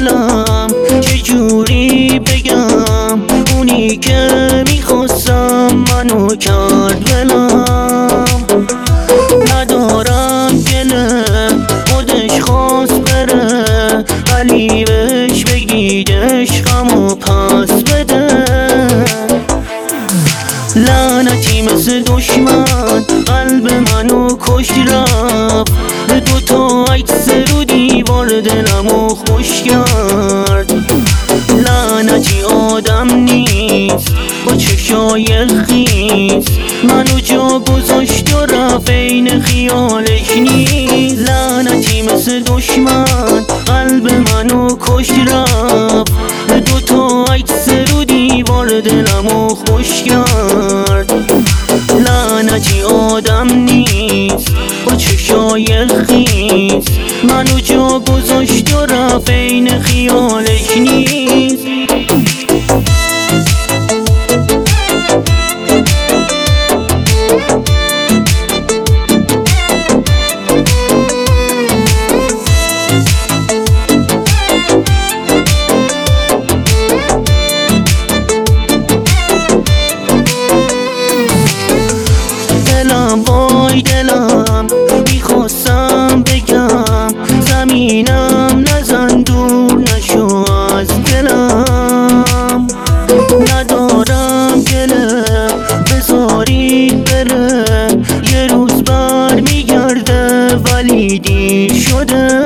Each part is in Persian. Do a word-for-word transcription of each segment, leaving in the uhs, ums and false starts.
دلم چجوری بگم، اونی که میخواستم منو کرد ولم. ندارم گله خودش خواست بره، ولی بهش بگید عشقمو پس بده. لعنتی مثل دشمن قلب منو کش رفت، دوتا عکس رو دیوار دلمو خوش کرد. لعنتی آدم نیست با چشای خیس، منو جا گذاشت و رفت این خیالش نیست. لعنتی مثل دشمن قلب منو کش رفت، دوتا عکس رو دیوار دلمو خوش کرد. لعنتی آدم نیست با چشای خیس، منو جا گذاشت و رفت این خیالش نیست. وای دلم میخواستم بگم، زمینم نزن دور نشو از دلم. ندارم گله بذارید بره، یه روز بر میگرده ولی دیر شده.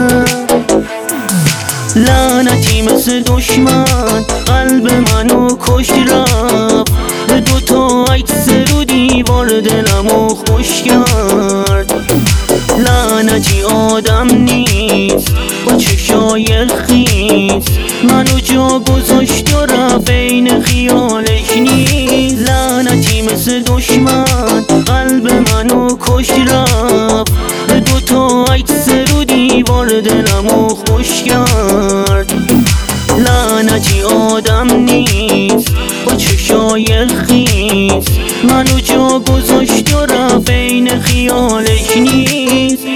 لعنتی مثل دشمن قلب منو کش رفت، دوتا عکس رو دیوار دلمو خوش کرد. لعنتی آدم نیست با چشای خیس، منو جا گذاشت و رفت این خیالش نیست. لعنتی مثل دشمن قلب منو کش رفت، دوتا عکس رو دیوار دلمو خوش کرد. لعنتی آدم نیست با چشای خیس، منو جا گذاشت و رفت این خیالش نیست.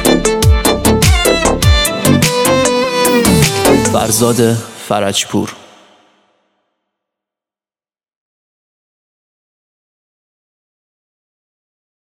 فرزاد فرجپور.